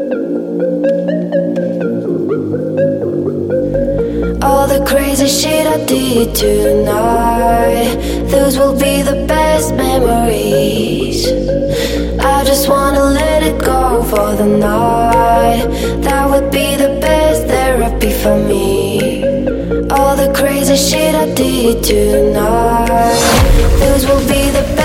All the crazy shit I did tonight, those will be the best memories. I just wanna let it go for the night. That would be the best therapy for me. All the crazy shit I did tonight, those will be the best